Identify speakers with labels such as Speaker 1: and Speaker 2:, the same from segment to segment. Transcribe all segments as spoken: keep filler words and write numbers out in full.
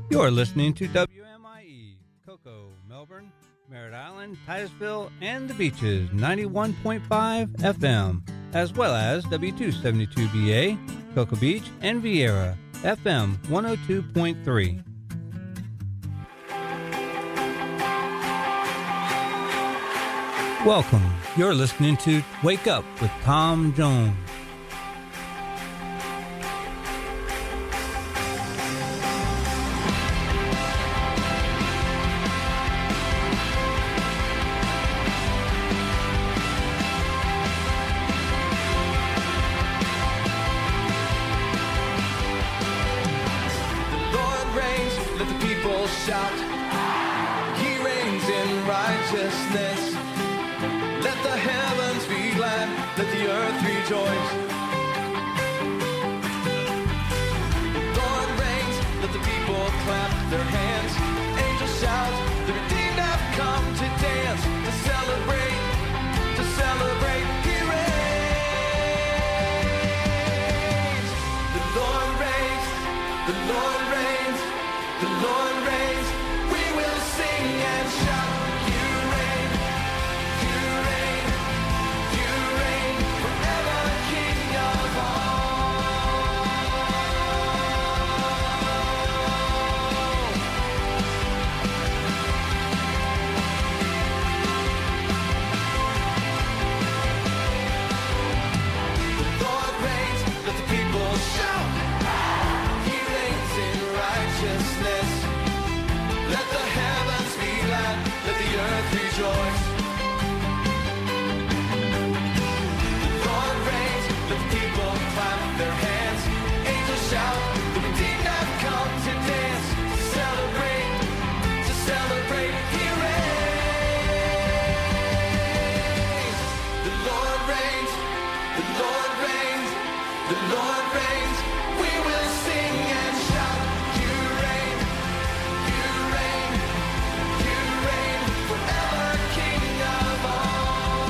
Speaker 1: You're listening to W M I E, Cocoa, Melbourne, Merritt Island, Titusville, and the Beaches, ninety-one point five F M, as well as W two seventy-two B A, Cocoa Beach, and Vieira, F M one oh two point three. Welcome. You're listening to Wake Up with Tom Jones.
Speaker 2: Shout, He reigns in righteousness. Let the heavens be glad, let the earth rejoice. The Lord reigns, let the people clap their hands. Angels shout, the redeemed have come to dance, to celebrate, to celebrate. He reigns. The Lord reigns, the Lord reigns, the Lord reigns. We will sing and shout. You reign, you reign, you reign forever, King of all. The Lord reigns, let the people shout. He reigns in righteousness. Let the heavens be glad, let the earth rejoice. The Lord reigns, let the people clap their hands. Angels shout, the redeemed have come to dance, to celebrate, to celebrate. He reigns. The Lord reigns, the Lord reigns, the Lord reigns. We will sing and shout. You reign, you reign, you reign forever, King of all.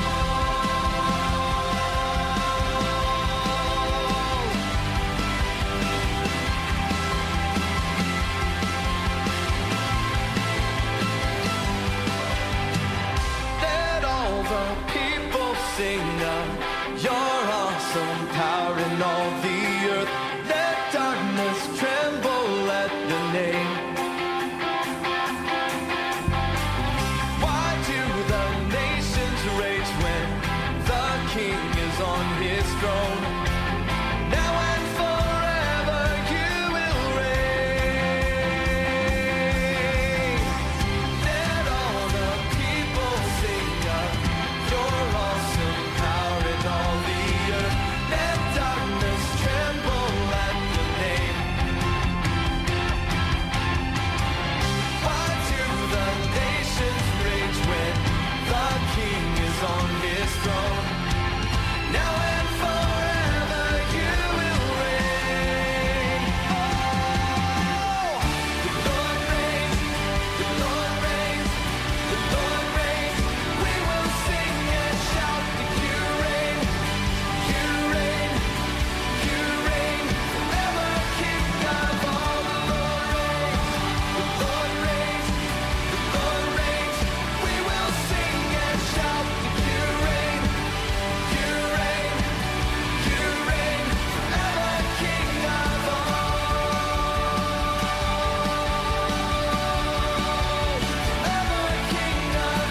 Speaker 2: Let all the people sing of your awesome power in all the earth. Let darkness tremble at your name. Why do the nations rage when the King is on his throne? Now and forever you will reign. Let all the people sing of your awesome power in all the earth. Let darkness tremble at your name. Why do the nations rage when the King is on his throne? Now and forever you will reign. Oh, the Lord reigns, the Lord reigns, the Lord reigns. We will sing and shout that you reign, you reign, you reign forever, King of all. The Lord reigns, the Lord reigns, the Lord reigns. We will sing and shout that you reign, you reign, you reign forever, King of all. Forever, King of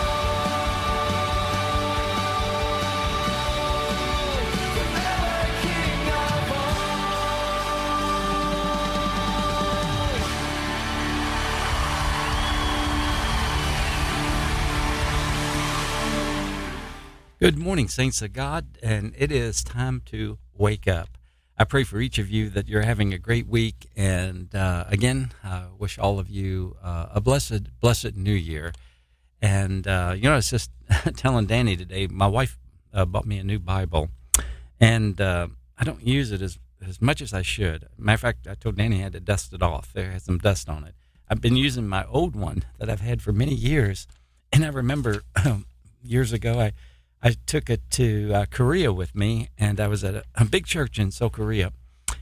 Speaker 3: Good morning, saints of God, and it is time to wake up. I pray for each of you that you're having a great week, and uh, again, I wish all of you uh, a blessed, blessed New Year. And uh, you know, I was just telling Danny today, my wife uh, bought me a new Bible, and uh, I don't use it as as much as I should. Matter of fact, I told Danny I had to dust it off. There had some dust on it. I've been using my old one that I've had for many years, and I remember years ago I. I took it to uh, Korea with me, and I was at a, a big church in Seoul, Korea,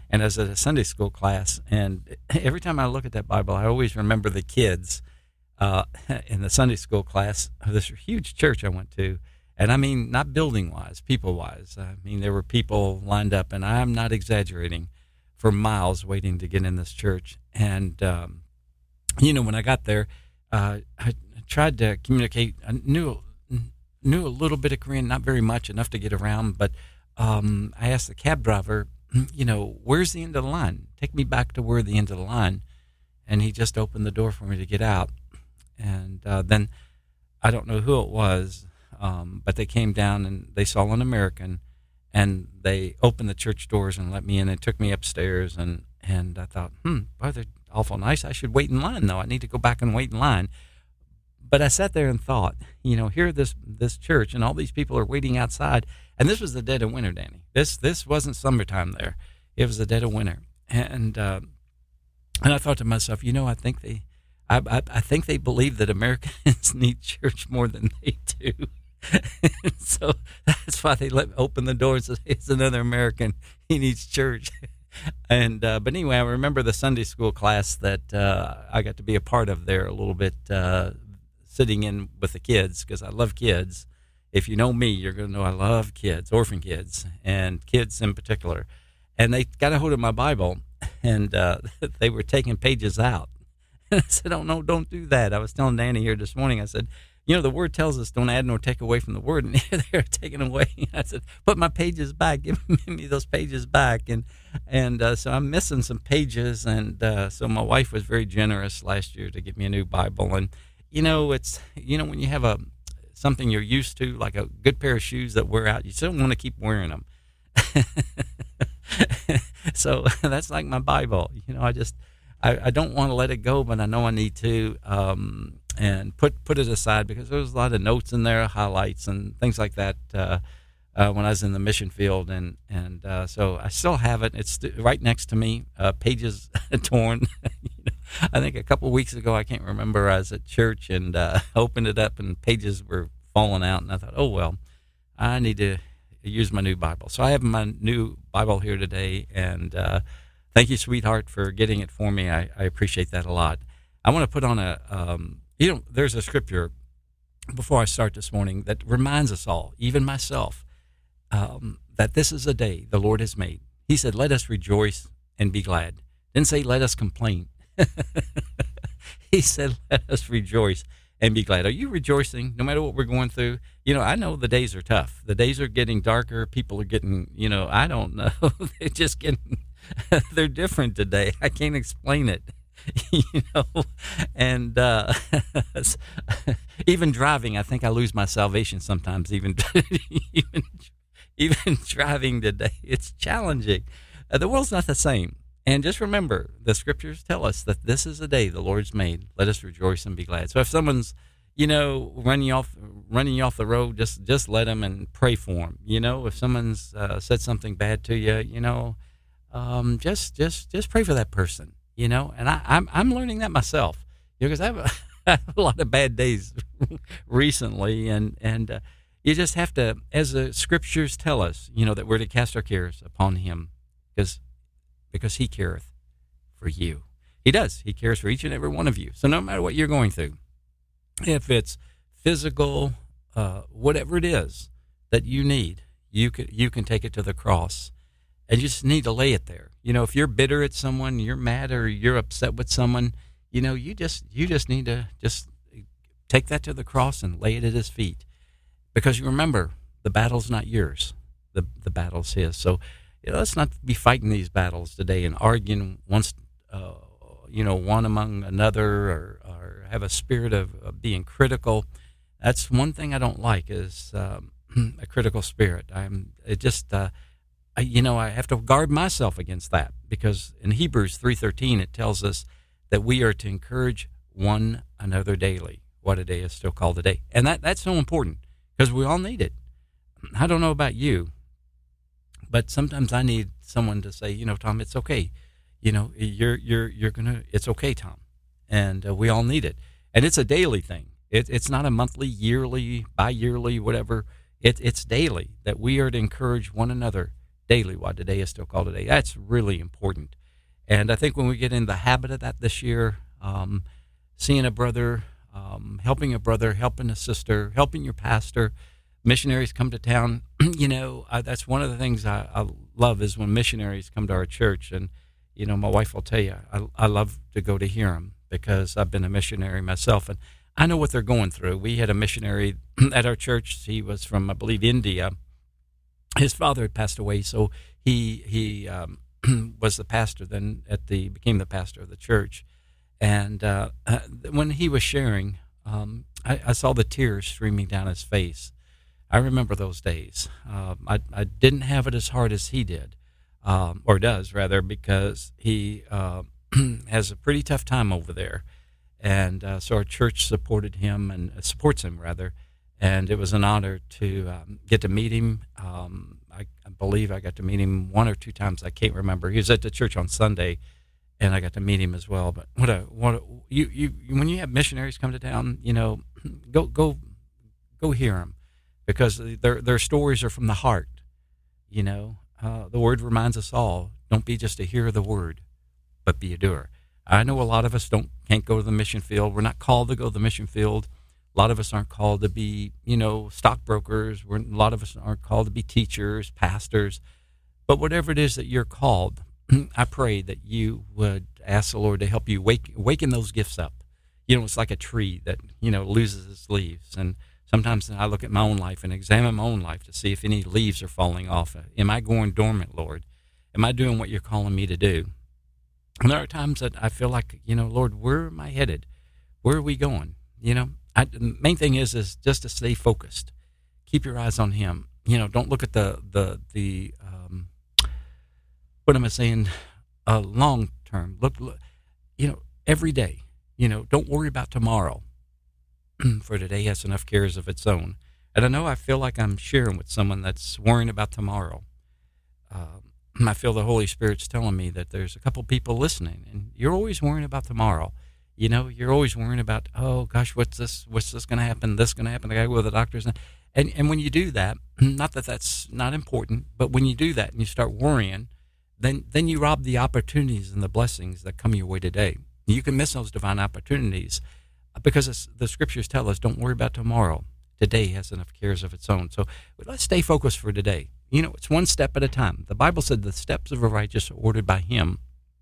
Speaker 3: and I was at a Sunday school class, and every time I look at that Bible, I always remember the kids uh, in the Sunday school class of this huge church I went to. And I mean, not building-wise, people-wise. I mean, there were people lined up, and I'm not exaggerating, for miles waiting to get in this church. And, um, you know, when I got there, uh, I tried to communicate. I knew, knew a little bit of Korean, not very much, enough to get around. But um, I asked the cab driver, you know, where's the end of the line? Take me back to where the end of the line. And he just opened the door for me to get out. And uh, then I don't know who it was, um, but they came down and they saw an American, and they opened the church doors and let me in and took me upstairs. And, and I thought, hmm, boy, they're awful nice. I should wait in line, though. I need to go back and wait in line. But I sat there and thought, you know, here this this church, and all these people are waiting outside. And this was the dead of winter, Danny. This this wasn't summertime there. It was the dead of winter. And uh, and I thought to myself, you know, I think they, I, I, I think they believe that Americans need church more than they do. So that's why they let open the doors. It's another American. He needs church. And uh, but anyway, I remember the Sunday school class that uh, I got to be a part of there a little bit, uh, sitting in with the kids, because I love kids. If you know me, you're going to know I love kids, orphan kids, and kids in particular. And they got a hold of my Bible, and uh, they were taking pages out. And I said, oh, no, don't do that. I was telling Danny here this morning, I said, you know, the Word tells us don't add nor take away from the Word, and they're taking away. I said, put my pages back. Give me those pages back. And and uh, so I'm missing some pages, and uh, so my wife was very generous last year to get me a new Bible. And, you know, it's, you know, when you have a something you're used to, like a good pair of shoes that wear out, you still want to keep wearing them. So that's like my Bible. You know, I just, I, I don't want to let it go, but I know I need to, um, and put, put it aside, because there was a lot of notes in there, highlights and things like that, uh, uh, when I was in the mission field. And, and, uh, so I still have it. It's right next to me, uh, pages torn. You know, I think a couple of weeks ago, I can't remember, I was at church and, uh, opened it up and pages were falling out. And I thought, oh, well, I need to use my new Bible. So I have my new Bible here today, and uh, thank you, sweetheart, for getting it for me. I, I appreciate that a lot. I want to put on a, um, you know, there's a scripture before I start this morning that reminds us all, even myself, um, that this is a day the Lord has made. He said, let us rejoice and be glad. Didn't say let us complain. He said, let us rejoice and be glad. Are you rejoicing no matter what we're going through? You know, I know the days are tough. The days are getting darker. People are getting, you know, I don't know. They're just getting, they're different today. I can't explain it, you know. And uh, even driving, I think I lose my salvation sometimes, even, even, even driving today. It's challenging. Uh, the world's not the same. And just remember, the scriptures tell us that this is a day the Lord's made. Let us rejoice and be glad. So if someone's, you know, running you off, running you off the road, just just let them and pray for them. You know, if someone's uh, said something bad to you, you know, um, just just just pray for that person. You know, and I, I'm I'm learning that myself, you know, because I have, a, I have a lot of bad days recently, and and uh, you just have to, as the scriptures tell us, you know, that we're to cast our cares upon Him, because. Because He careth for you. He does. He cares for each and every one of you. So no matter what you're going through, if it's physical, uh, whatever it is that you need, you can, you can take it to the cross, and you just need to lay it there. You know, if you're bitter at someone, you're mad, or you're upset with someone, you know, you just you just need to just take that to the cross and lay it at His feet. Because you remember, the battle's not yours. The, the battle's His. So, you know, let's not be fighting these battles today and arguing once, uh, you know, one among another, or, or have a spirit of, of being critical. That's one thing I don't like, is um, a critical spirit. I'm it just, uh, I, you know, I have to guard myself against that, because in Hebrews three thirteen it tells us that we are to encourage one another daily. What a day is still called a day, and that that's so important, because we all need it. I don't know about you, but sometimes I need someone to say, you know, Tom, it's okay. You know, you're you're you're gonna. It's okay, Tom, and uh, we all need it. And it's a daily thing. It, it's not a monthly, yearly, bi-yearly, whatever. It, it's daily that we are to encourage one another daily while today is still called today. That's really important. And I think when we get in the habit of that this year, um, seeing a brother, um, helping a brother, helping a sister, helping your pastor, missionaries come to town. You know, uh, that's one of the things I, I love is when missionaries come to our church. And, you know, my wife will tell you, I, I love to go to hear them because I've been a missionary myself. And I know what they're going through. We had a missionary at our church. He was from, I believe, India. His father had passed away, so he he um, was the pastor then at the became the pastor of the church. And uh, uh, when he was sharing, um, I, I saw the tears streaming down his face. I remember those days. Um, I I didn't have it as hard as he did, um, or does rather, because he uh, has a pretty tough time over there. And uh, so our church supported him and uh, supports him rather. And it was an honor to um, get to meet him. Um, I, I believe I got to meet him one or two times. I can't remember. He was at the church on Sunday, and I got to meet him as well. But what a what a, you you when you have missionaries come to town, you know, go go go hear them, because their their stories are from the heart. You know, uh, the word reminds us all: don't be just a hearer of the word, but be a doer. I know a lot of us don't can't go to the mission field. We're not called to go to the mission field. A lot of us aren't called to be, you know, stockbrokers. We're, a lot of us aren't called to be teachers, pastors. But whatever it is that you're called, I pray that you would ask the Lord to help you wake, waken those gifts up. You know, it's like a tree that, you know, loses its leaves. And sometimes I look at my own life and examine my own life to see if any leaves are falling off. Am I going dormant, Lord? Am I doing what you're calling me to do? And there are times that I feel like, you know, Lord, where am I headed? Where are we going? You know? I, the main thing is is just to stay focused. Keep your eyes on Him. You know, don't look at the the the um, what am I saying? Uh, long term. Look, look, you know, every day. You know, don't worry about tomorrow, for today has enough cares of its own. And I know I feel like I'm sharing with someone that's worrying about tomorrow. Um, I feel the Holy Spirit's telling me that there's a couple people listening, and you're always worrying about tomorrow. You know, you're always worrying about, oh gosh, what's this? What's this going to happen? This going to happen? I got to go to the doctor's. And and when you do that, not that that's not important, but when you do that and you start worrying, then then you rob the opportunities and the blessings that come your way today. You can miss those divine opportunities because it's, the scriptures tell us, don't worry about tomorrow. Today has enough cares of its own. So let's stay focused for today. You know, it's one step at a time. The Bible said the steps of a righteous are ordered by Him.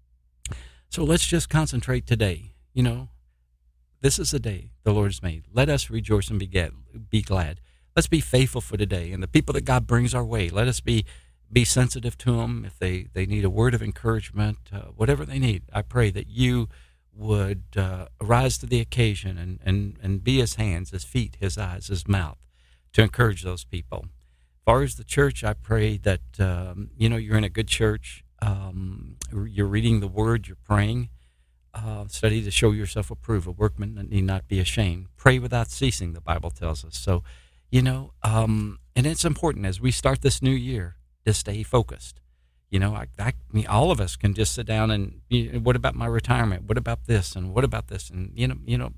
Speaker 3: So let's just concentrate today. You know, this is the day the Lord has made. Let us rejoice and be glad. Be glad. Let's be faithful for today. And the people that God brings our way, let us be be sensitive to them. If they, they need a word of encouragement, uh, whatever they need, I pray that you would uh, rise to the occasion and, and, and be His hands, His feet, His eyes, His mouth to encourage those people. As far as the church, I pray that, um, you know, you're in a good church. Um, you're reading the Word, you're praying. Uh, study to show yourself approved, a workman that need not be ashamed. Pray without ceasing, the Bible tells us. So, you know, um, and it's important as we start this new year to stay focused. You know, I, I, I mean, all of us can just sit down and, you know, what about my retirement? What about this? And what about this? And, you know, you know,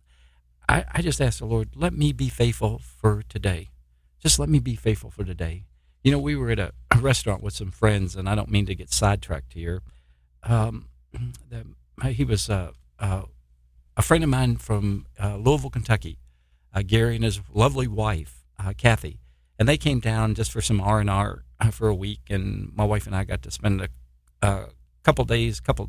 Speaker 3: I, I just ask the Lord, let me be faithful for today. Just let me be faithful for today. You know, we were at a, a restaurant with some friends, and I don't mean to get sidetracked here. Um, the, He was uh, uh, a friend of mine from uh, Louisville, Kentucky, uh, Gary and his lovely wife, uh, Kathy. And they came down just for some R and R for a week, and my wife and I got to spend a, a couple days, couple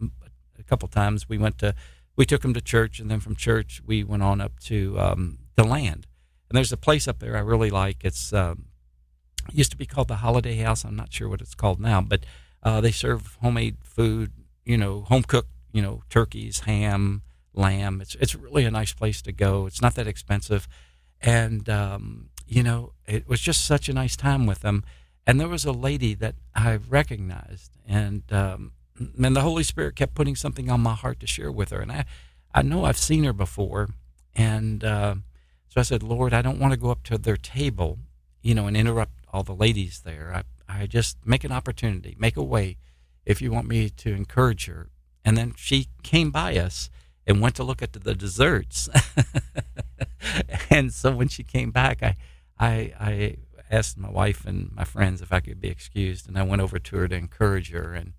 Speaker 3: a couple times. We went to, we took them to church, and then from church we went on up to um, the land. And there's a place up there I really like. It's um, it used to be called the Holiday House. I'm not sure what it's called now, but uh, they serve homemade food. You know, home cooked, you know, turkeys, ham, lamb. It's it's really a nice place to go. It's not that expensive. And, um, you know, it was just such a nice time with them. And there was a lady that I recognized. And, um, and the Holy Spirit kept putting something on my heart to share with her. And I, I know I've seen her before. And uh, so I said, Lord, I don't want to go up to their table, you know, and interrupt all the ladies there. I, I just make an opportunity, make a way, if you want me to encourage her. And then she came by us and went to look at the desserts. And so when she came back, I, I, I asked my wife and my friends if I could be excused, and I went over to her to encourage her. And,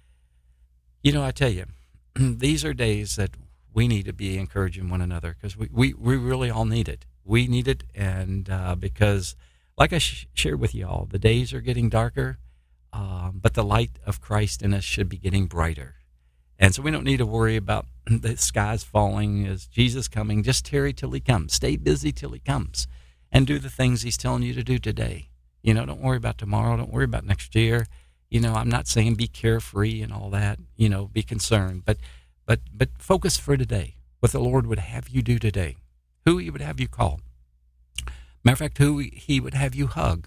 Speaker 3: you know, I tell you, these are days that we need to be encouraging one another because we, we, we really all need it. We need it, and uh, because, like I sh- shared with you all, the days are getting darker, um, but the light of Christ in us should be getting brighter. And so we don't need to worry about the skies falling. Is Jesus coming? Just tarry till he comes. Stay busy till he comes and do the things he's telling you to do today. You know, don't worry about tomorrow. Don't worry about next year. You know, I'm not saying be carefree and all that, you know, be concerned, but but but focus for today, what the Lord would have you do today, who he would have you call. Matter of fact, who he would have you hug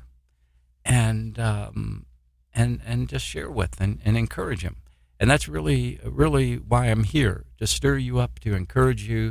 Speaker 3: and um, and and just share with and, and encourage him. And that's really, really why I'm here, to stir you up, to encourage you,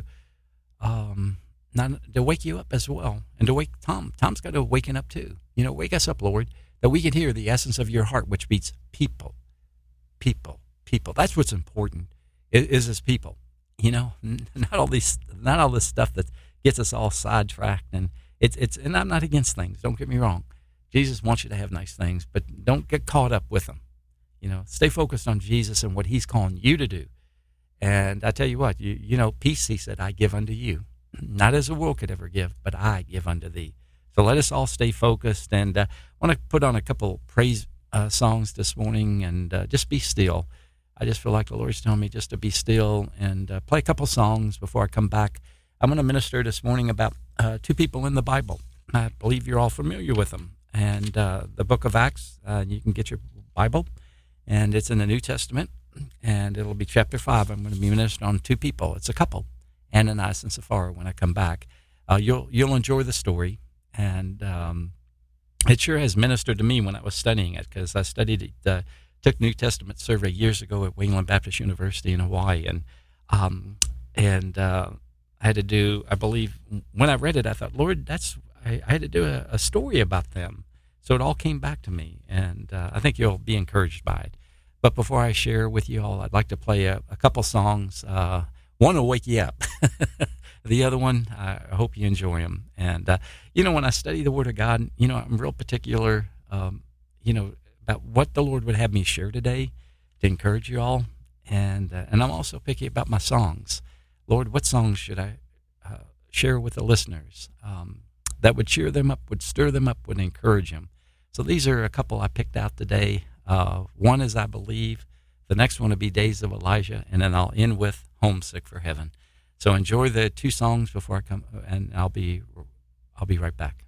Speaker 3: um, not to wake you up as well, and to wake Tom. Tom's got to waken up too. You know, wake us up, Lord, that we can hear the essence of your heart, which beats people, people, people. That's what's important, is, is his people. You know, not all these, not all this stuff that gets us all sidetracked. And it's, it's, and I'm not against things. Don't get me wrong. Jesus wants you to have nice things, but don't get caught up with them. You know, stay focused on Jesus and what he's calling you to do. And I tell you what, you you know, peace, he said, I give unto you. Not as the world could ever give, but I give unto thee. So let us all stay focused. And uh, I want to put on a couple praise uh, songs this morning and uh, just be still. I just feel like the Lord's telling me just to be still and uh, play a couple songs before I come back. I'm going to minister this morning about uh, two people in the Bible. I believe you're all familiar with them. And uh, the book of Acts, uh, you can get your Bible. And it's in the New Testament, and it'll be chapter five. I'm going to be ministering on two people. It's a couple, Ananias and Sapphira. When I come back, uh, you'll you'll enjoy the story, and um, it sure has ministered to me when I was studying it, because I studied it, uh, took New Testament survey years ago at Wayland Baptist University in Hawaii, and um, and uh, I had to do. I believe when I read it, I thought, Lord, that's I, I had to do a, a story about them. So it all came back to me, and uh, I think you'll be encouraged by it. But before I share with you all, I'd like to play a, a couple songs. Uh, one will wake you up. The other one, I hope you enjoy them. And, uh, you know, when I study the Word of God, you know, I'm real particular, um, you know, about what the Lord would have me share today to encourage you all. And, uh, and I'm also picky about my songs. Lord, what songs should I uh, share with the listeners um, that would cheer them up, would stir them up, would encourage them? So these are a couple I picked out today. Uh, one is I Believe. The next one will be Days of Elijah. And then I'll end with Homesick for Heaven. So enjoy the two songs before I come, and I'll be, I'll be right back.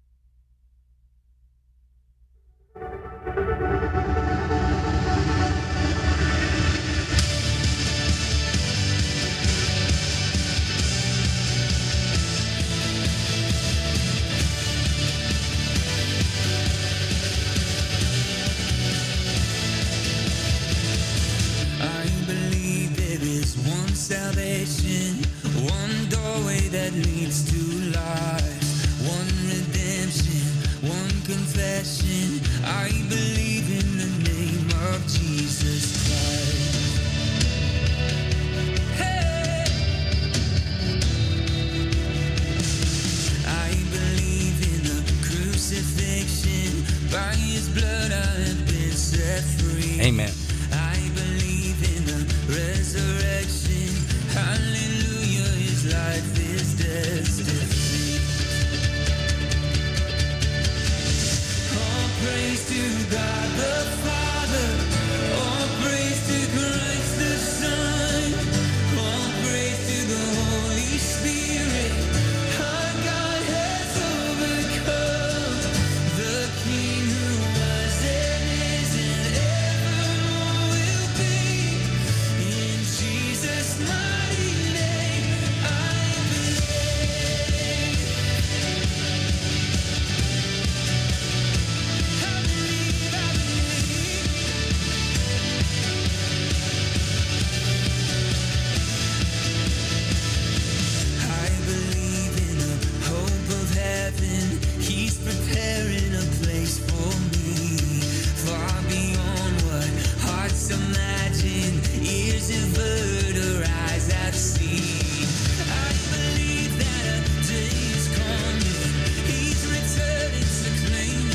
Speaker 4: Salvation, one doorway that leads to life, one redemption, one confession. I believe in the name of Jesus Christ. Hey! I believe in the crucifixion. By his blood I have been set free.
Speaker 3: Amen.
Speaker 4: I believe in the resurrection. Hallelujah, his life is destiny. All praise to God the Father. All praise to Christ the Son. All praise to the Holy Spirit. Our God has overcome. The King who was and is and evermore will be. In Jesus' name. Claim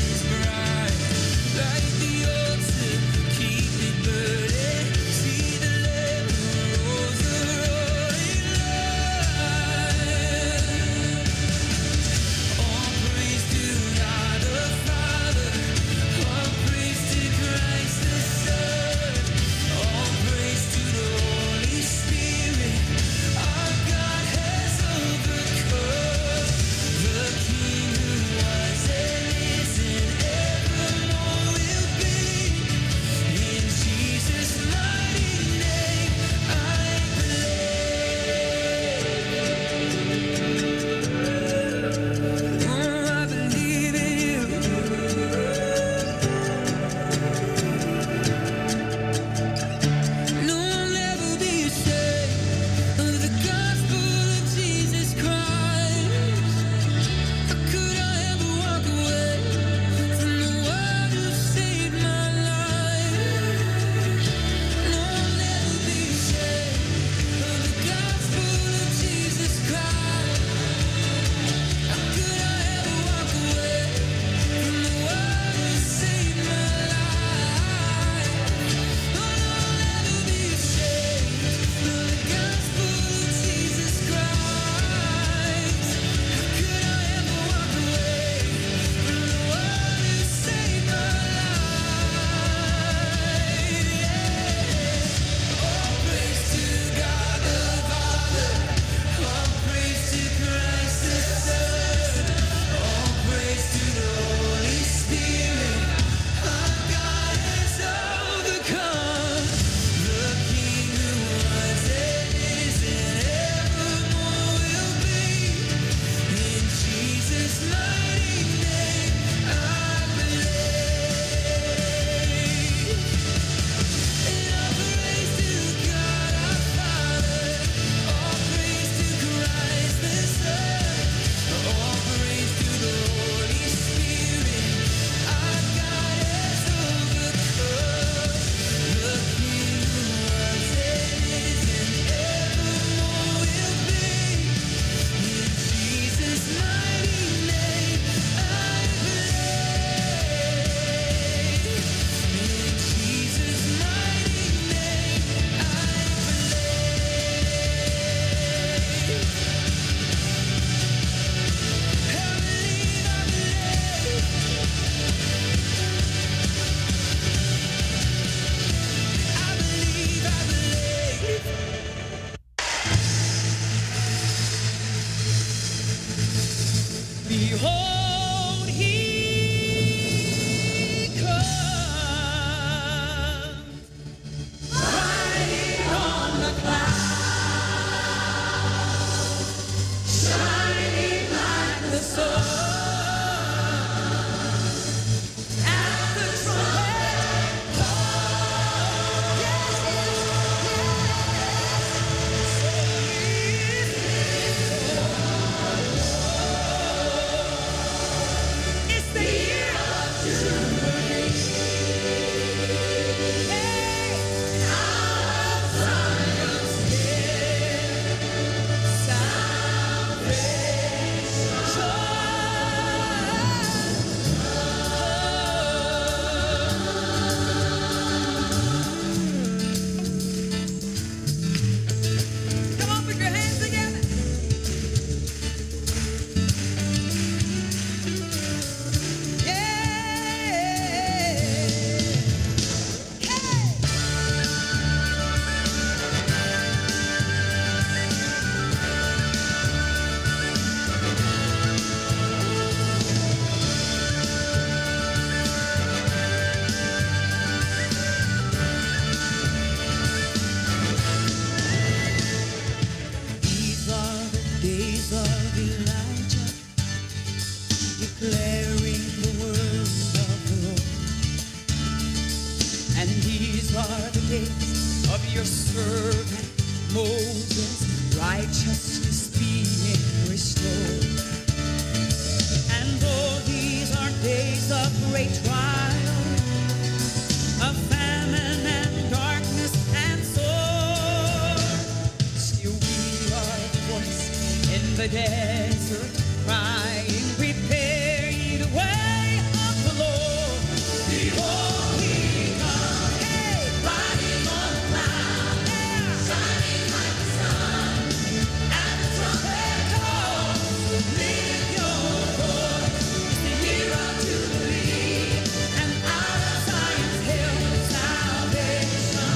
Speaker 4: servant Moses, righteousness being restored. And though these are days of great trial, of famine and darkness and sword, still we are the voice in the desert crying, prepare ye the way of the Lord. Behold, he comes, hey, riding on a cloud, yeah, shining like the sun, and the trumpet calls, lift your voice, it's the year of Jubilee, and out of Zion's hill salvation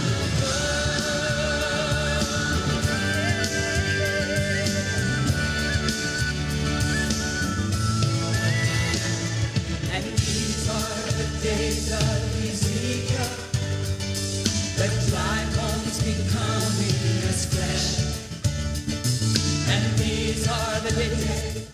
Speaker 4: comes. And these are the days of Ezekiel, the dry bones becoming as flesh. And these are the days.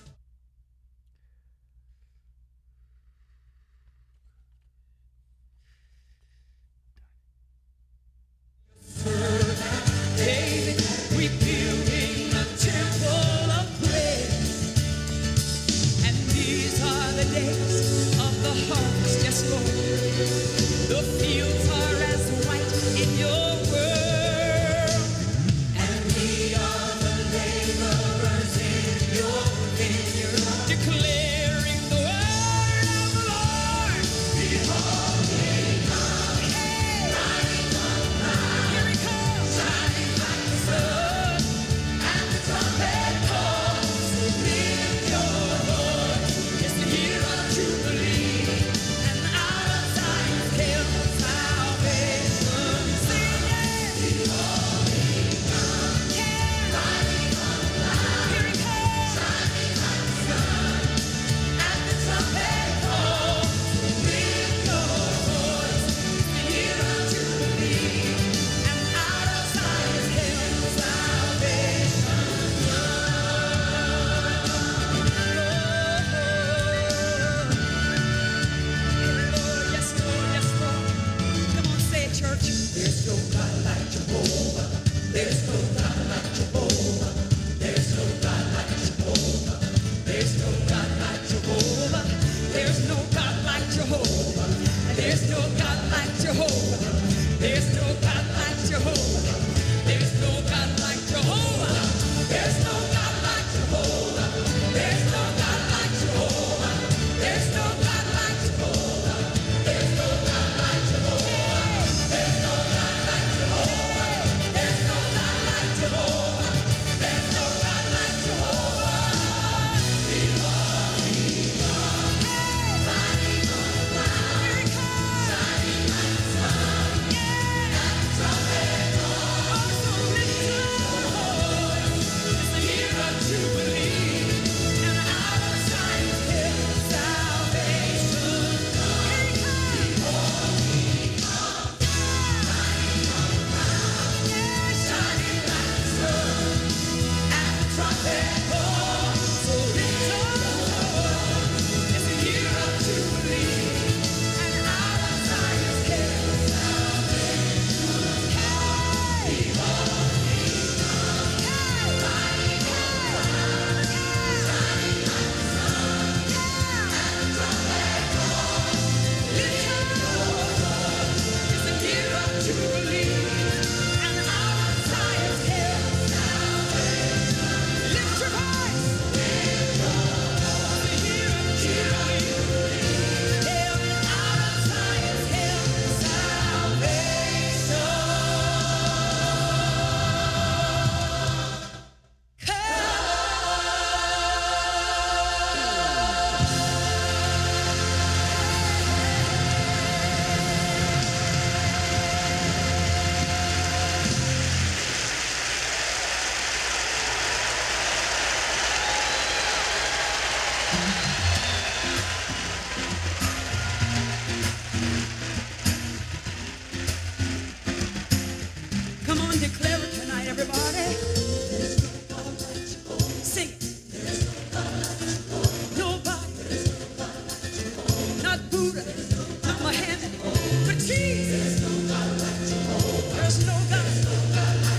Speaker 4: David rebuilding the temple of praise. And these are the days of the harvest, yes, Lord. The fields are as white in your world. And we are the laborers in your vineyard, declaring the word of the Lord. Behold, he comes, hey, riding on a cloud, here he comes, shining like the sun, and the trumpet calls, lift your voice, it's the year of Jubilee, and out of Zion's hill salvation singing. Behold, he comes, yeah, riding on a cloud, here he comes, shining like the sun, and the trumpet calls, lift your voice, it's the year of Jubilee, and out of Zion's hill salvation Lord, yes, Lord, yes, Lord. Come on, say it, church. There's no God like Jehovah. There's no God like Jehovah. There's no God like Jehovah. There's no God like Jehovah. There's no God like Jehovah. There's no God like Jehovah. There's no God like Jehovah. There's no God like Jehovah. There's no God like Jehovah. There's no God like Jehovah. There's no God like Jehovah. There's no God like Jehovah. There's no God like Jehovah. There's no God like Jehovah. There's no God like Jehovah. Behold, he comes, riding on a cloud, here he comes, shining like the sun, yeah, and the trumpet calls, so lift your voice, it's the year of Jubilee, and out of Zion's hill salvation comes. Behold, he comes, riding on a cloud, yeah, shining like the sun, and the trumpet calls, so lift your voice, it's the year of Jubilee, and out of Zion's hill salvation comes. Behold, he comes, riding on a cloud, shining like the sun, and the trumpet calls, lift your voice, it's the year of Jubilee, and out of Zion's hill salvation. Lift your voice, lift your voice, the year of Jubilee, yeah, and out of Zion's hill salvation Come on, declare it tonight, everybody. Sing it. Nobody. Not Buddha, not Muhammad, but Jesus. There's no God.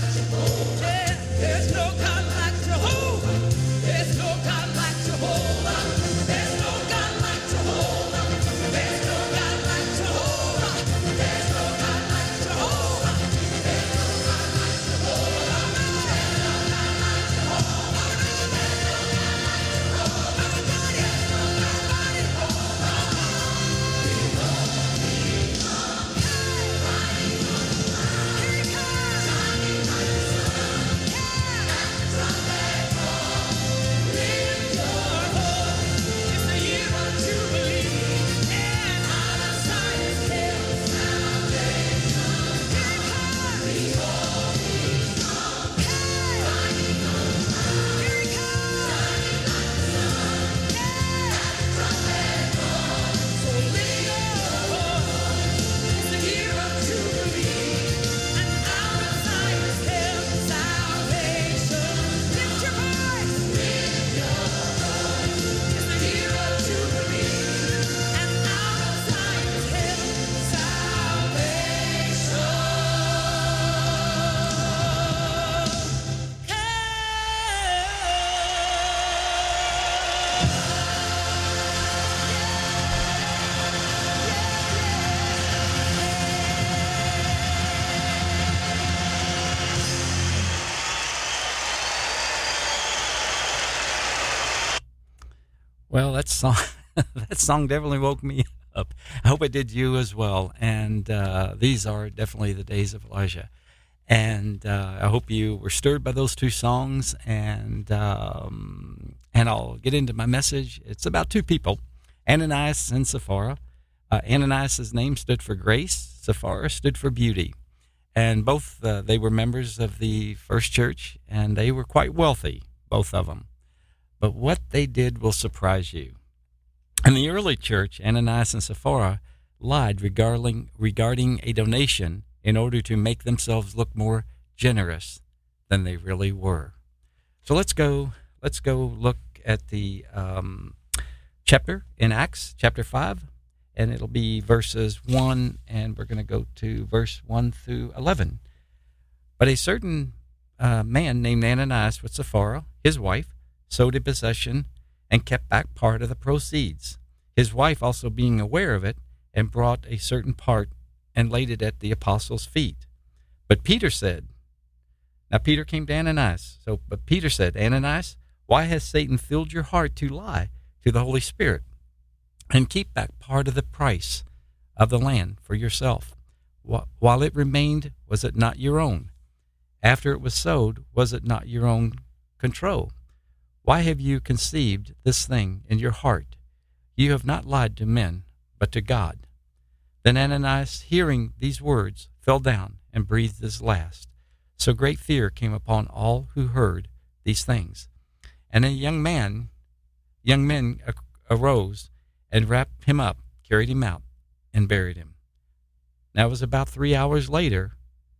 Speaker 3: Well, that song, that song definitely woke me up. I hope it did you as well. And uh, these are definitely the days of Elijah. And uh, I hope you were stirred by those two songs. And um, and I'll get into my message. It's about two people, Ananias and Sapphira. Uh, Ananias' name stood for grace. Sapphira stood for beauty. And both, uh, they were members of the first church, and they were quite wealthy, both of them. But what they did will surprise you. In the early church, Ananias and Sapphira lied regarding, regarding a donation in order to make themselves look more generous than they really were. So let's go, let's go look at the um, chapter in Acts, chapter five, and it'll be verses one, and we're going to go to verse one through eleven. But a certain uh, man named Ananias with Sapphira, his wife, sold a possession and kept back part of the proceeds. His wife also being aware of it, and brought a certain part and laid it at the apostles' feet. But Peter said, now Peter came to Ananias. So, but Peter said, Ananias, why has Satan filled your heart to lie to the Holy Spirit and keep back part of the price of the land for yourself? While it remained, was it not your own? After it was sold, was it not your own control? Why have you conceived this thing in your heart? You have not lied to men, but to God. Then Ananias, hearing these words, fell down and breathed his last. So great fear came upon all who heard these things. And a young man, young men arose and wrapped him up, carried him out, and buried him. Now it was about three hours later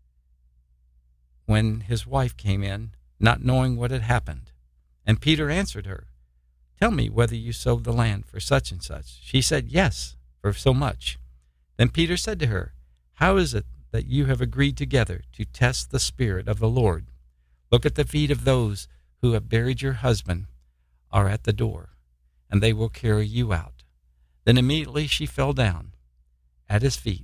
Speaker 3: when his wife came in, not knowing what had happened. And Peter answered her, tell me whether you sold the land for such and such. She said, yes, for so much. Then Peter said to her, how is it that you have agreed together to test the Spirit of the Lord? Look at the feet of those who have buried your husband are at the door, and they will carry you out. Then immediately she fell down at his feet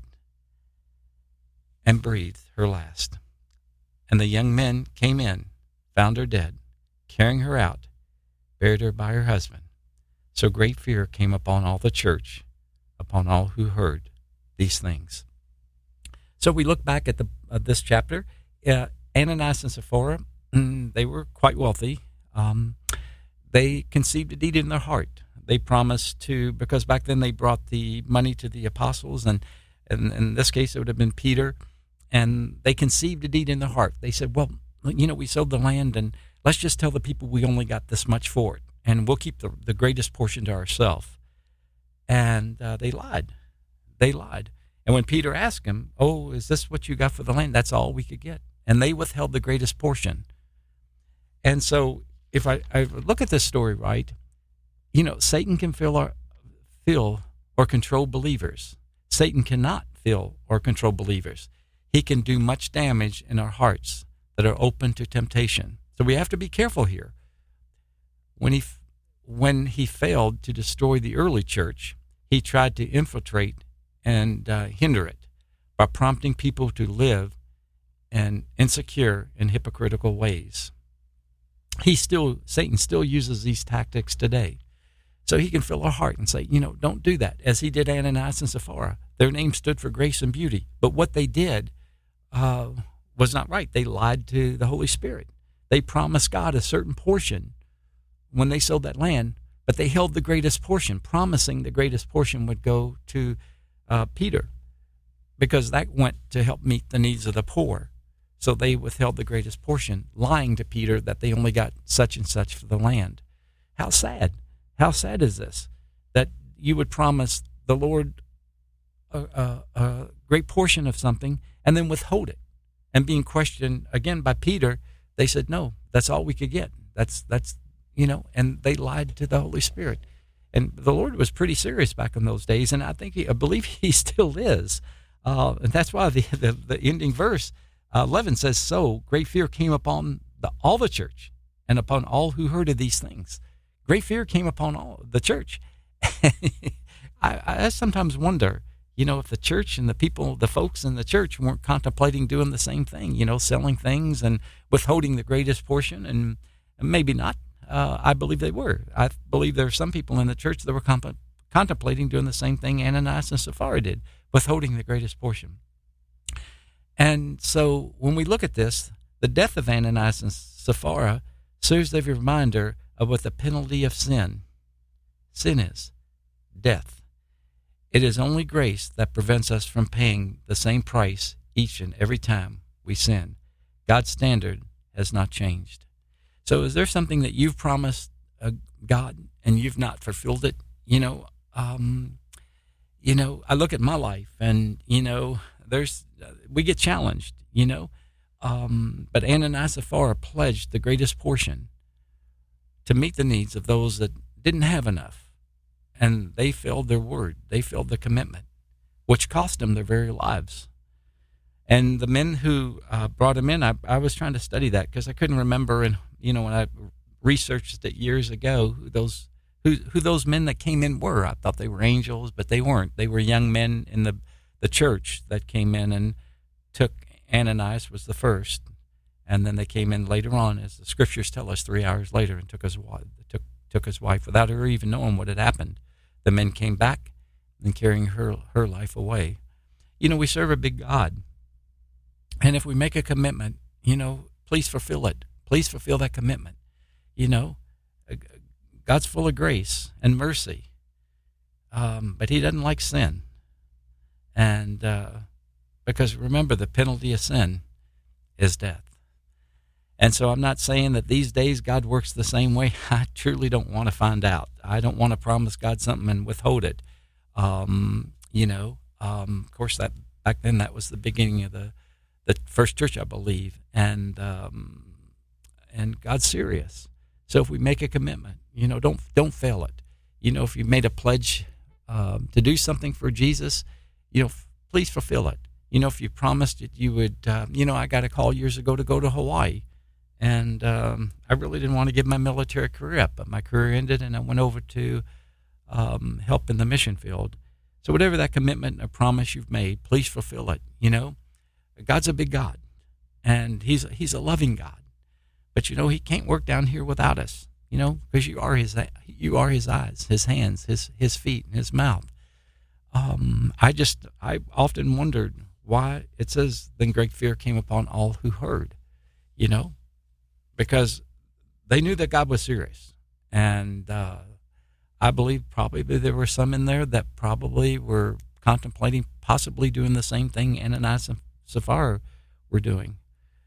Speaker 3: and breathed her last. And the young men came in, found her dead, carrying her out, buried her by her husband. So great fear came upon all the church, upon all who heard these things. So we look back at the uh, this chapter. Uh, Ananias and Sapphira, they were quite wealthy. Um, they conceived a deed in their heart. They promised to, because back then they brought the money to the apostles, and, and in this case it would have been Peter, and they conceived a deed in their heart. They said, well, you know, we sold the land, and let's just tell the people we only got this much for it, and we'll keep the, the greatest portion to ourselves. And uh, they lied. They lied. And when Peter asked him, oh, is this what you got for the land? That's all we could get. And they withheld the greatest portion. And so if I, I look at this story, right, you know, Satan can fill, our, fill or control believers. Satan cannot fill or control believers. He can do much damage in our hearts that are open to temptation. So we have to be careful here. When he, when he failed to destroy the early church, he tried to infiltrate and uh, hinder it by prompting people to live in insecure and hypocritical ways. He still, Satan still uses these tactics today. So he can fill our heart and say, you know, don't do that, as he did Ananias and Sapphira. Their name stood for grace and beauty. But what they did uh, was not right. They lied to the Holy Spirit. They promised God a certain portion when they sold that land, but they held the greatest portion, promising the greatest portion would go to uh, Peter, because that went to help meet the needs of the poor. So they withheld the greatest portion, lying to Peter that they only got such and such for the land. How sad. How sad is this, that you would promise the Lord a, a, a great portion of something and then withhold it? And being questioned again by Peter, they said, no, that's all we could get. That's, that's you know, and they lied to the Holy Spirit. And the Lord was pretty serious back in those days, and I think he, I believe he still is. Uh, and that's why the, the, the ending verse, uh, eleven, says, so great fear came upon the, all the church and upon all who heard of these things. Great fear came upon all the church. I, I sometimes wonder, you know, if the church and the people, the folks in the church weren't contemplating doing the same thing, you know, selling things and withholding the greatest portion, and, and maybe not. uh, I believe they were. I believe there were some people in the church that were comp- contemplating doing the same thing Ananias and Sapphira did, withholding the greatest portion. And so when we look at this, the death of Ananias and Sapphira serves as a reminder of what the penalty of sin, sin is, death. It is only grace that prevents us from paying the same price each and every time we sin. God's standard has not changed. So is there something that you've promised uh, God and you've not fulfilled it? You know, um, you know, I look at my life and, you know, there's, uh, we get challenged, you know, um, but Ananias and Sapphira pledged the greatest portion to meet the needs of those that didn't have enough. And they filled their word. They filled the commitment, which cost them their very lives. And the men who uh, brought them in, I, I was trying to study that because I couldn't remember. And, you know, when I researched it years ago, who those who who those men that came in were. I thought they were angels, but they weren't. They were young men in the, the church that came in and took Ananias was the first. And then they came in later on, as the scriptures tell us, three hours later and took his, took, took his wife without her even knowing what had happened. The men came back and carrying her, her life away. You know, we serve a big God. And if we make a commitment, you know, please fulfill it. Please fulfill that commitment. You know, God's full of grace and mercy, um, but he doesn't like sin. And uh, because remember, the penalty of sin is death. And so I'm not saying that these days God works the same way. I truly don't want to find out. I don't want to promise God something and withhold it. Um, you know, um, of course, that back then that was the beginning of the the first church, I believe, and um, and God's serious. So if we make a commitment, you know, don't don't fail it. You know, if you made a pledge um, to do something for Jesus, you know, f- please fulfill it. You know, if you promised that you would, uh, you know, I got a call years ago to go to Hawaii, and um, I really didn't want to give my military career up, but my career ended, and I went over to um, help in the mission field. So whatever that commitment or promise you've made, please fulfill it. You know. God's a big God, and he's he's a loving God, but you know he can't work down here without us. You know, because you are his you are his eyes, his hands, his his feet, and his mouth. Um, I just I often wondered why it says then great fear came upon all who heard. You know, because they knew that God was serious, and uh, I believe probably there were some in there that probably were contemplating possibly doing the same thing Ananias and Sapphira were doing.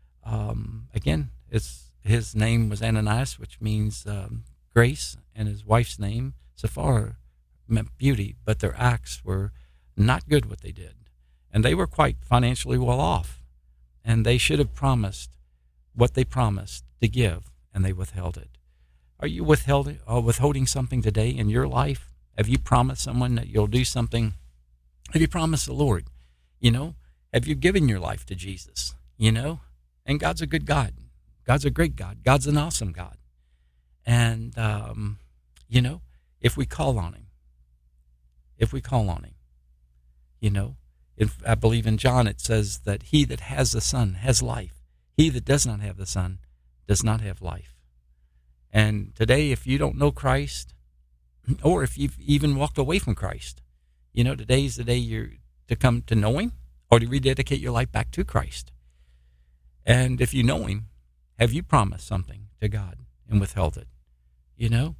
Speaker 3: Um, again, it's his name was Ananias, which means um, grace, and his wife's name, Sapphira, meant beauty, but their acts were not good what they did. And they were quite financially well off, and they should have promised what they promised to give, and they withheld it. Are you withheld, uh, withholding something today in your life? Have you promised someone that you'll do something? Have you promised the Lord? You know, have you given your life to Jesus? You know, and God's a good God. God's a great God. God's an awesome God. And, um, you know, if we call on him, if we call on him, you know, if I believe in John, it says that he that has the Son has life. He that does not have the Son does not have life. And today, if you don't know Christ, or if you've even walked away from Christ, you know, today's the day you're to come to know him or to rededicate your life back to Christ. And if you know him, have you promised something to God and withheld it? You know?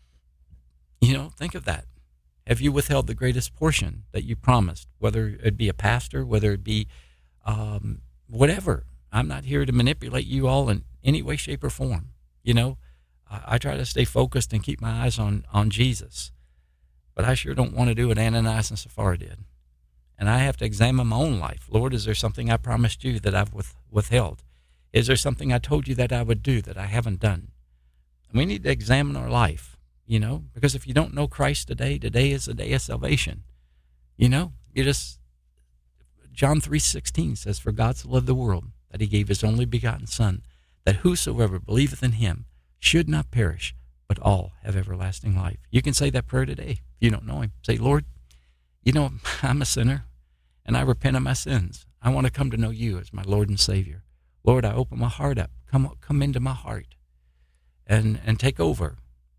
Speaker 3: You know, think of that. Have you withheld the greatest portion that you promised, whether it be a pastor, whether it be um, whatever? I'm not here to manipulate you all in any way, shape, or form. You know, I, I try to stay focused and keep my eyes on, on Jesus. But I sure don't want to do what Ananias and Sapphira did. And I have to examine my own life. Lord, is there something I promised you that I've with, withheld? Is there something I told you that I would do that I haven't done? And we need to examine our life, you know, because if you don't know Christ today, today is the day of salvation. You know, you just, John three sixteen says, for God so loved the world that he gave his only begotten Son, that whosoever believeth in him should not perish, but all have everlasting life. You can say that prayer today if you don't know him. Say, Lord, you know, I'm a sinner, and I repent of my sins. I want to come to know you as my Lord and Savior. Lord, I open my heart up. Come, come into my heart. and, and take over.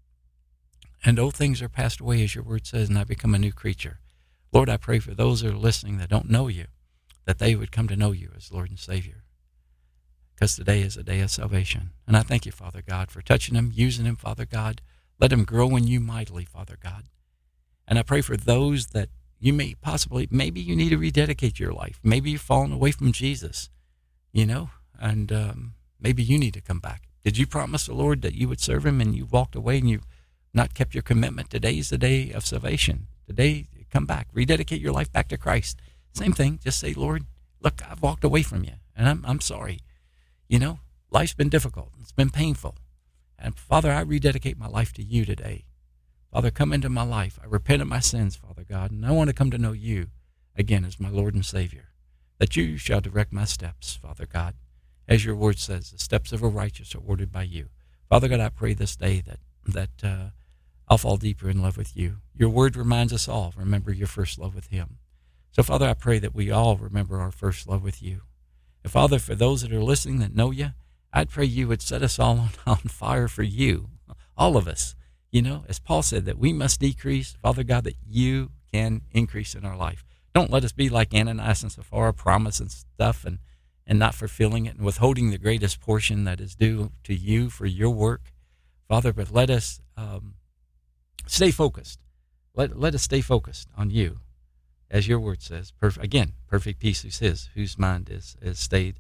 Speaker 3: And old things are passed away, as your word says, and I become a new creature. Lord, I pray for those that are listening that don't know you, that they would come to know you as Lord and Savior. Because today is a day of salvation. And I thank you, Father God, for touching them, using them, Father God. Let them grow in you mightily, Father God. And I pray for those that you may possibly, maybe you need to rededicate your life. Maybe you've fallen away from Jesus, you know, and um, maybe you need to come back. Did you promise the Lord that you would serve him and you walked away and you not kept your commitment? Today is the day of salvation. Today, come back. Rededicate your life back to Christ. Same thing. Just say, Lord, look, I've walked away from you, and I'm I'm sorry. You know, life's been difficult. It's been painful. And, Father, I rededicate my life to you today. Father, come into my life. I repent of my sins, Father God, and I want to come to know you again as my Lord and Savior, that you shall direct my steps, Father God. As your word says, the steps of a righteous are ordered by you. Father God, I pray this day that, that uh, I'll fall deeper in love with you. Your word reminds us all, remember your first love with him. So, Father, I pray that we all remember our first love with you. And, Father, for those that are listening that know you, I'd pray you would set us all on, on fire for you, all of us. You know, as Paul said, that we must decrease, Father God, that you can increase in our life. Don't let us be like Ananias and Sapphira, promising stuff and, and not fulfilling it and withholding the greatest portion that is due to you for your work. Father, but let us um, stay focused. Let, let us stay focused on you. As your word says, perf- again, perfect peace is his, whose mind is, is stayed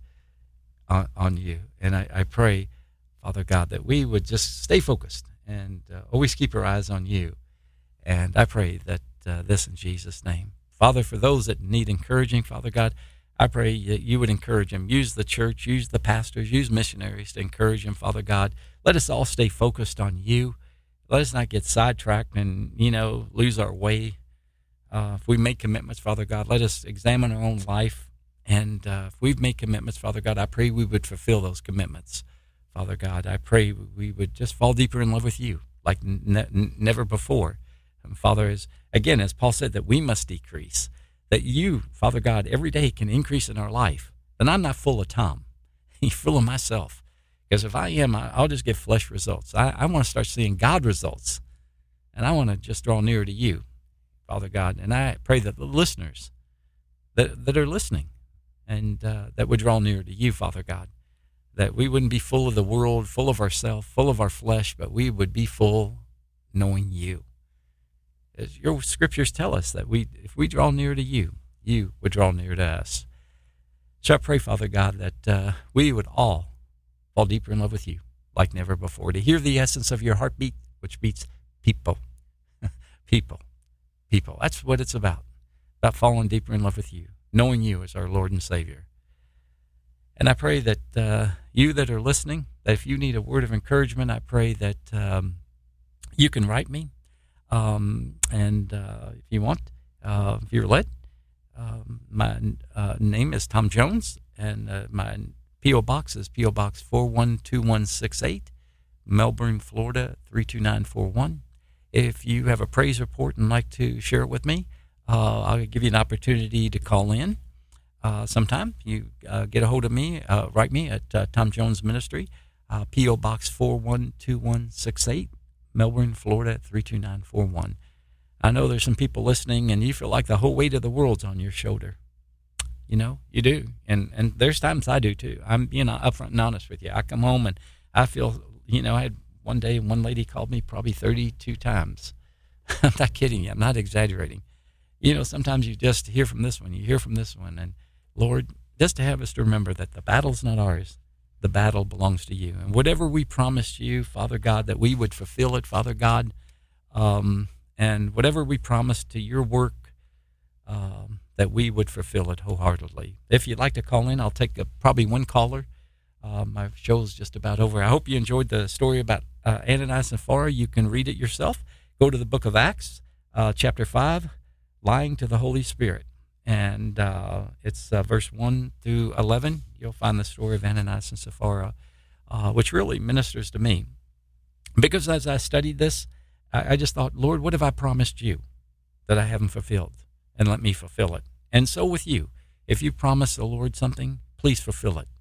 Speaker 3: on, on you. And I, I pray, Father God, that we would just stay focused and uh, always keep our eyes on you. And I pray that uh, this in Jesus' name. Father, for those that need encouraging, Father God, I pray that you would encourage them. Use the church, use the pastors, use missionaries to encourage them, Father God. Let us all stay focused on you. Let us not get sidetracked and, you know, lose our way. Uh, if we make commitments, Father God, let us examine our own life. And uh, if we've made commitments, Father God, I pray we would fulfill those commitments. Father God, I pray we would just fall deeper in love with you like ne- never before. And Father, as, again, as Paul said, that we must decrease, that you, Father God, every day can increase in our life. Then I'm not full of Tom. He's full of myself. Because if I am, I, I'll just get flesh results. I, I want to start seeing God results. And I want to just draw nearer to you, Father God. And I pray that the listeners that, that are listening and uh, that would draw nearer to you, Father God, that we wouldn't be full of the world, full of ourselves, full of our flesh, but we would be full knowing you. As your scriptures tell us that we, if we draw near to you, you would draw near to us. So I pray, Father God, that uh, we would all fall deeper in love with you like never before, to hear the essence of your heartbeat, which beats people, people, people. That's what it's about, about falling deeper in love with you, knowing you as our Lord and Savior. And I pray that uh, you that are listening, that if you need a word of encouragement, I pray that um, you can write me. Um, and uh, if you want, uh, if you're led, um, my uh, name is Tom Jones, and uh, my P O Box is P O Box four one two one six eight, Melbourne, Florida three two nine four one. If you have a praise report and like to share it with me, uh, I'll give you an opportunity to call in. Uh, sometime you uh, get a hold of me, uh, write me at uh, Tom Jones Ministry, uh, P O Box four one two one six eight, Melbourne, Florida three two nine four one. I know there's some people listening and you feel like the whole weight of the world's on your shoulder. You know, you do. And and there's times I do too. I'm, you know, upfront and honest with you. I come home and I feel, you know, I had one day one lady called me probably thirty-two times. I'm not kidding you. I'm not exaggerating. You know, sometimes you just hear from this one, you hear from this one, and Lord, just to have us to remember that the battle's not ours. The battle belongs to you. And whatever we promised you, Father God, that we would fulfill it, Father God. Um, and whatever we promised to your work, um, that we would fulfill it wholeheartedly. If you'd like to call in, I'll take a, probably one caller. Uh, my show's just about over. I hope you enjoyed the story about uh, Ananias and Sapphira. You can read it yourself. Go to the book of Acts, uh, chapter five, lying to the Holy Spirit. And uh, it's uh, verse one through eleven. You'll find the story of Ananias and Sapphira, uh, which really ministers to me. Because as I studied this, I, I just thought, Lord, what have I promised you that I haven't fulfilled? And let me fulfill it. And so with you, if you promise the Lord something, please fulfill it.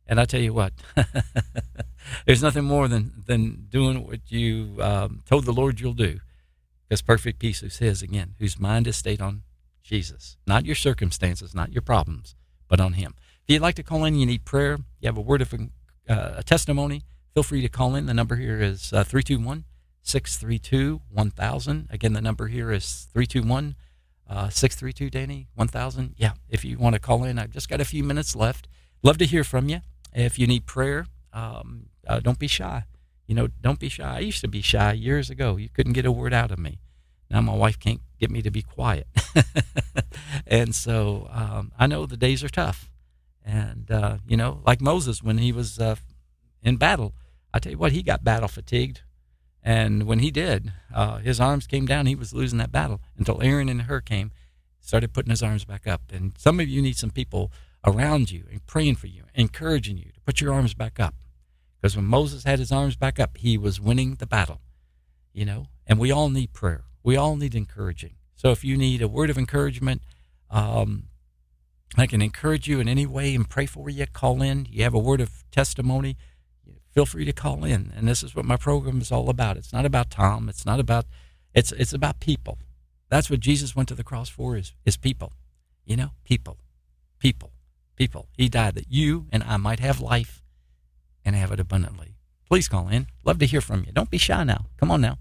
Speaker 3: And I tell you what, there's nothing more than, than doing what you um, told the Lord you'll do. Because perfect peace is his, again, whose mind is stayed on Jesus. Not your circumstances, not your problems, but on him. If you'd like to call in, you need prayer, you have a word of uh, a testimony, feel free to call in. The number here is uh, three two one, six three two, one thousand. Again, the number here is three two one, six three two, Danny, one thousand. Yeah, if you want to call in, I've just got a few minutes left. Love to hear from you. If you need prayer, um, uh, don't be shy. You know, don't be shy. I used to be shy years ago. You couldn't get a word out of me. Now my wife can't get me to be quiet. And so um, I know the days are tough. And, uh, you know, like Moses when he was uh, in battle, I tell you what, he got battle fatigued. And when he did, uh, his arms came down. He was losing that battle until Aaron and Hur came, started putting his arms back up. And some of you need some people around you and praying for you, encouraging you to put your arms back up. Because when Moses had his arms back up, he was winning the battle, you know, and we all need prayer. We all need encouraging. So if you need a word of encouragement, um, I can encourage you in any way and pray for you. Call in. You have a word of testimony, feel free to call in. And this is what my program is all about. It's not about Tom. It's not about, it's it's about people. That's what Jesus went to the cross for, is, is people. You know, people, people, people. He died that you and I might have life and have it abundantly. Please call in. Love to hear from you. Don't be shy now. Come on now.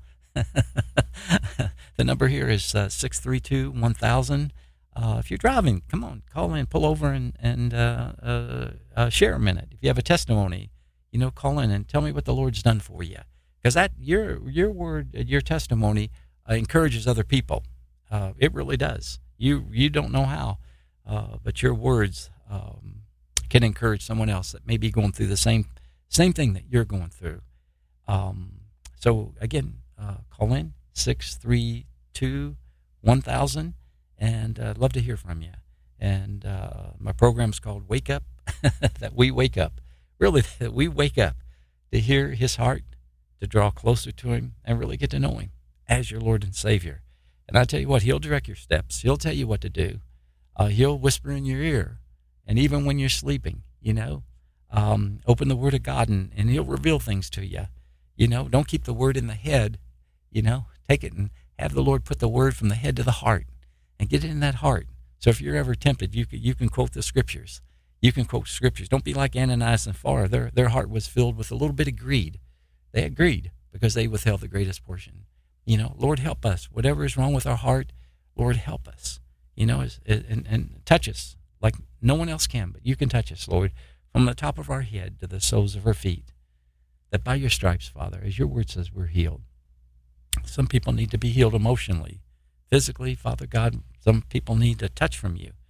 Speaker 3: The number here is uh, six three two, one thousand. Uh, if you're driving, come on, call in, pull over, and, and uh, uh, uh, share a minute. If you have a testimony, you know, call in and tell me what the Lord's done for you. Because that your your word, your testimony uh, encourages other people. Uh, it really does. You you don't know how, uh, but your words um, can encourage someone else that may be going through the same same thing that you're going through. Um, so again, uh, call in six three two, one thousand, and I'd love to hear from you. And uh, my program's called Wake Up, that we wake up. Really, that we wake up to hear his heart, to draw closer to him, and really get to know him as your Lord and Savior. And I tell you what, he'll direct your steps. He'll tell you what to do. Uh, he'll whisper in your ear. And even when you're sleeping, you know, um, open the Word of God and, and he'll reveal things to you. You know, don't keep the Word in the head. You know, take it and have the Lord put the Word from the head to the heart and get it in that heart. So if you're ever tempted, you can, you can quote the Scriptures. You can quote Scriptures. Don't be like Ananias and Sapphira. Their, their heart was filled with a little bit of greed. They had greed because they withheld the greatest portion. You know, Lord, help us. Whatever is wrong with our heart, Lord, help us. You know, and, and touch us like no one else can, but you can touch us, Lord, from the top of our head to the soles of our feet. That by your stripes, Father, as your word says, we're healed. Some people need to be healed emotionally, physically, Father God. Some people need a touch from you,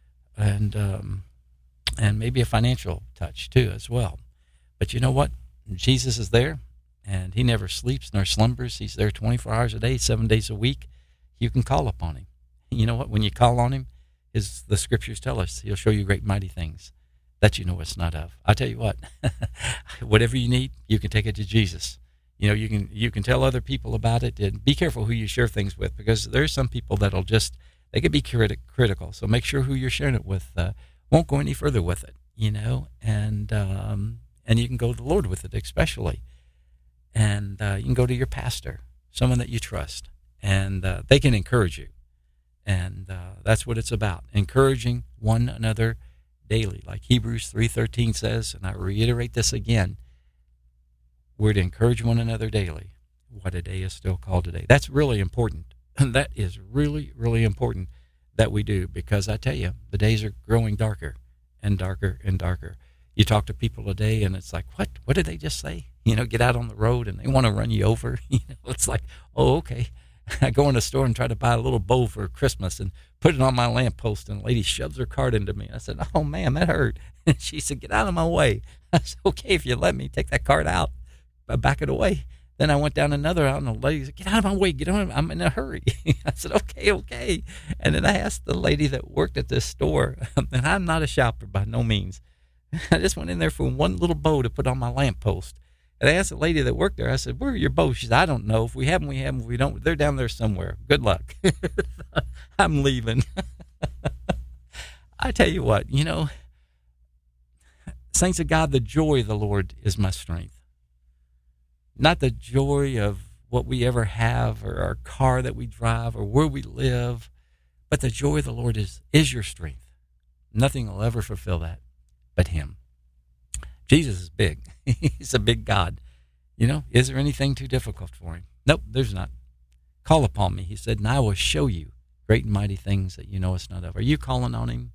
Speaker 3: and um, and maybe a financial touch too as well. But you know what? Jesus is there, and he never sleeps nor slumbers. He's there twenty-four hours a day, seven days a week. You can call upon him. You know what? When you call on him, his, the Scriptures tell us he'll show you great mighty things that you know it's not of. I tell you what, whatever you need, you can take it to Jesus. You know, you can you can tell other people about it, and be careful who you share things with, because there's some people that'll just, they can be criti- critical. So make sure who you're sharing it with uh, won't go any further with it, you know, and um, and you can go to the Lord with it especially. And uh, you can go to your pastor, someone that you trust, and uh, they can encourage you. And uh, that's what it's about, encouraging one another daily. Like Hebrews three thirteen says, and I reiterate this again, we're to encourage one another daily. What a day is still called today. That's really important. And that is really, really important that we do, because I tell you, the days are growing darker and darker and darker. You talk to people today, and it's like, what? What did they just say? You know, get out on the road, and they want to run you over. You know, it's like, oh, okay. I go in the store and try to buy a little bow for Christmas and put it on my lamppost, and a lady shoves her cart into me. I said, oh, man, that hurt. And she said, get out of my way. I said, okay, if you let me take that cart out, I back it away. Then I went down another out, and the lady said, get out of my way. Get on. I'm in a hurry. I said, okay, okay. And then I asked the lady that worked at this store, and I'm not a shopper by no means. I just went in there for one little bow to put on my lamppost. And I asked the lady that worked there, I said, where are your bows? She said, I don't know. If we have them, we have them. If we don't, they're down there somewhere. Good luck. I'm leaving. I tell you what, you know, Saints of God, the joy of the Lord is my strength. Not the joy of what we ever have or our car that we drive or where we live, but the joy of the Lord is, is your strength. Nothing will ever fulfill that but him. Jesus is big. He's a big God. You know, is there anything too difficult for him? Nope, there's not. Call upon me, he said, and I will show you great and mighty things that you know it's not of. Are you calling on him?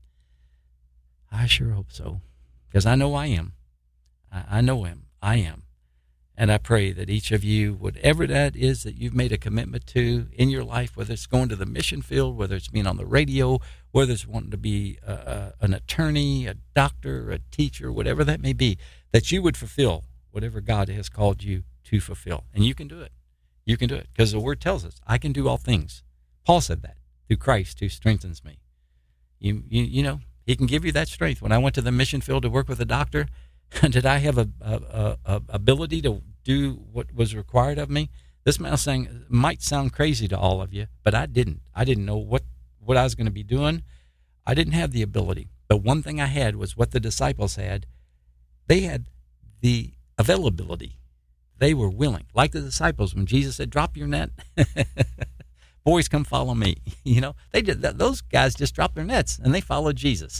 Speaker 3: I sure hope so, because I know I am. I, I know him. I am. And I pray that each of you, whatever that is that you've made a commitment to in your life, whether it's going to the mission field, whether it's being on the radio, whether it's wanting to be a, a, an attorney, a doctor, a teacher, whatever that may be, that you would fulfill whatever God has called you to fulfill. And you can do it. You can do it, because the Word tells us, I can do all things. Paul said that, through Christ who strengthens me. You, you, you know, he can give you that strength. When I went to the mission field to work with a doctor, did I have a, a, a ability to do what was required of me? This might sound, might sound crazy to all of you, but I didn't. I didn't know what, what I was going to be doing. I didn't have the ability. But one thing I had was what the disciples had. They had the availability. They were willing. Like the disciples, when Jesus said, drop your net. Boys, come follow me. You know, they did that. Those guys just dropped their nets and they followed Jesus.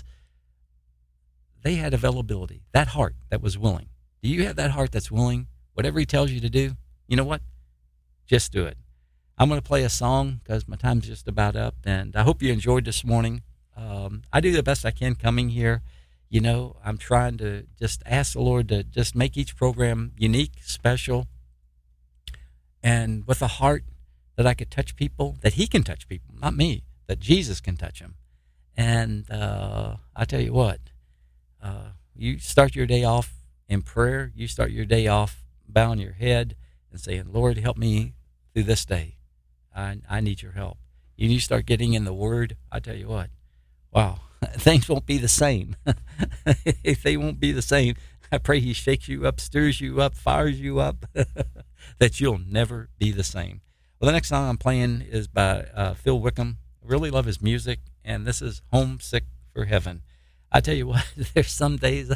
Speaker 3: They had availability, that heart that was willing. Do you have that heart that's willing? Whatever he tells you to do, you know what? Just do it. I'm going to play a song because my time's just about up, and I hope you enjoyed this morning. Um, I do the best I can coming here. You know, I'm trying to just ask the Lord to just make each program unique, special, and with a heart that I could touch people, that he can touch people, not me, that Jesus can touch them. And uh, I tell you what, Uh, you start your day off in prayer. You start your day off bowing your head and saying, Lord, help me through this day. I, I need your help. And you start getting in the Word, I tell you what, wow, things won't be the same. If they won't be the same, I pray he shakes you up, stirs you up, fires you up, that you'll never be the same. Well, the next song I'm playing is by uh, Phil Wickham. I really love his music, and this is Homesick for Heaven. I tell you what, there's some days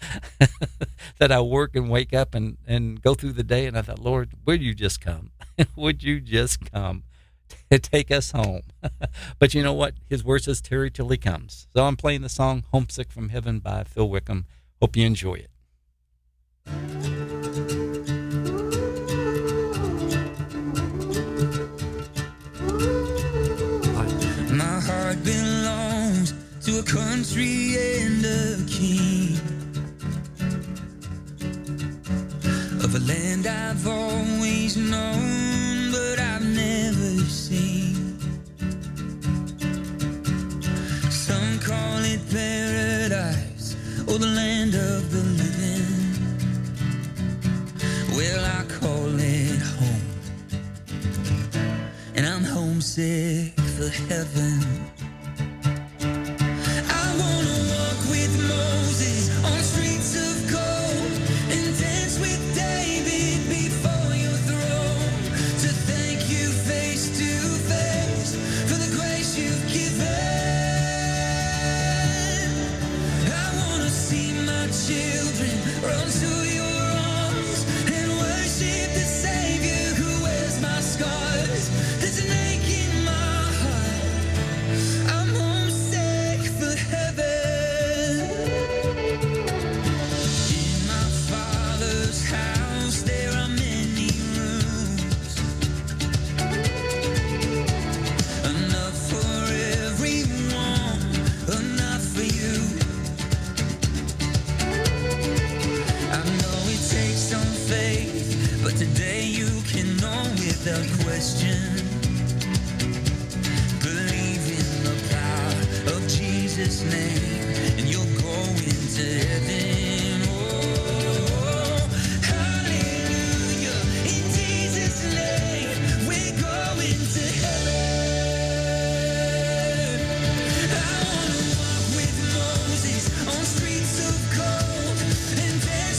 Speaker 3: that I work and wake up and, and go through the day, and I thought, Lord, would you just come? Would you just come to take us home? But you know what? His word says, tarry till he comes. So I'm playing the song Homesick from Heaven by Phil Wickham. Hope you enjoy it.
Speaker 5: My heart belongs to a country and a king, of a land I've always known but I've never seen. Some call it paradise or the land of the living. Well, I call it home, and I'm homesick for heaven.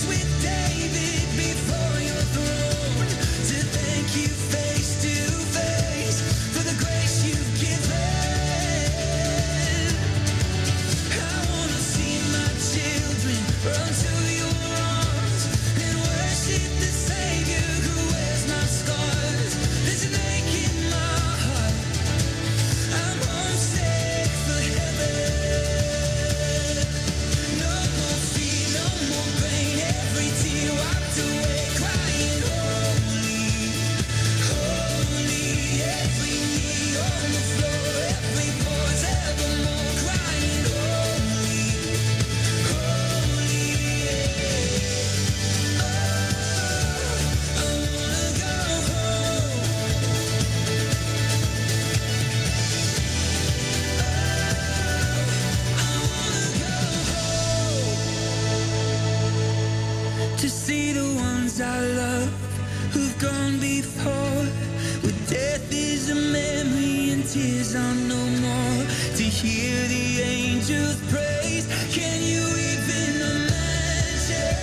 Speaker 2: Face to face.
Speaker 5: we fall, where death is a memory and tears are no more. To hear the angels praise, can you even imagine?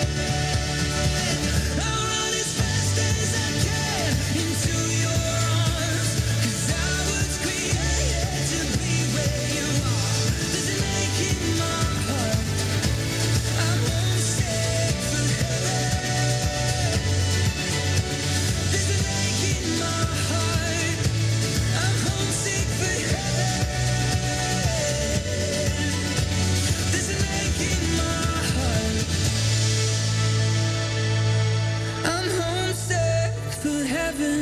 Speaker 5: I'll run as fast as I can into your arms, 'cause I was created to be where you are. There's an ache in my heart, I'm homesick for heaven. There's an ache in my heart, I'm homesick for heaven. There's an ache in my heart, I'm homesick for heaven.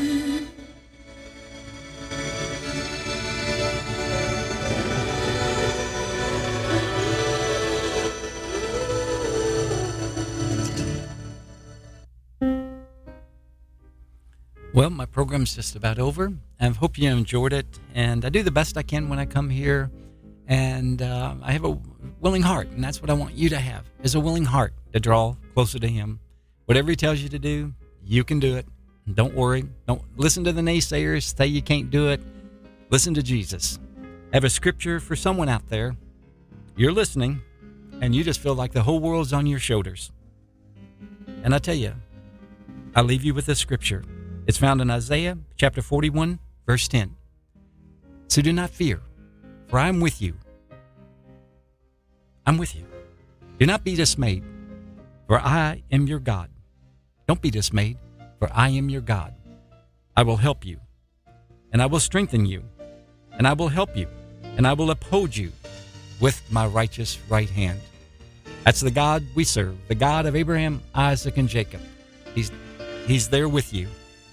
Speaker 3: Well, my program's just about over. I hope you enjoyed it, and I do the best I can when I come here, and uh, I have a willing heart, and that's what I want you to have, is a willing heart to draw closer to Him. Whatever He tells you to do, you can do it. Don't worry. Don't listen to the naysayers say you can't do it. Listen to Jesus. I have a scripture for someone out there. You're listening, and you just feel like the whole world's on your shoulders. And I tell you, I leave you with this scripture. It's found in Isaiah chapter forty-one, verse ten. So do not fear, for I am with you. I'm with you. Do not be dismayed, for I am your God. Don't be dismayed, for I am your God. I will help you, and I will strengthen you, and I will help you, and I will uphold you with my righteous right hand. That's the God we serve, the God of Abraham, Isaac, and Jacob. He's, he's there with you.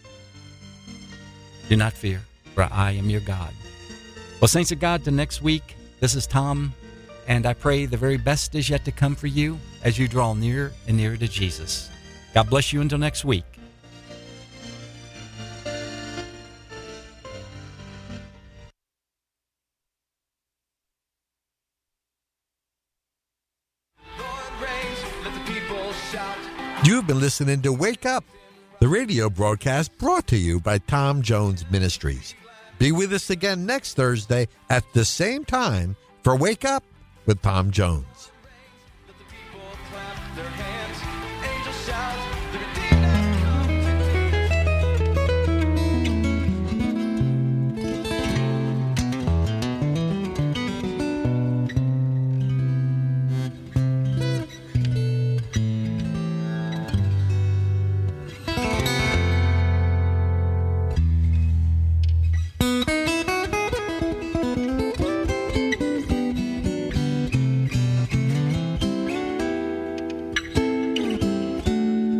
Speaker 3: Do not fear, for I am your God. Well, saints of God, till next week, this is Tom, and I pray the very best is yet to come for you as you draw nearer and nearer to Jesus. God bless you until next week.
Speaker 2: Lord reigns, let the people shout.
Speaker 6: You've been listening to Wake Up, the radio broadcast brought to you by Tom Jones Ministries. Be with us again next Thursday at the same time for Wake Up with Tom Jones.
Speaker 2: Let the people clap their hands. Angels shout. The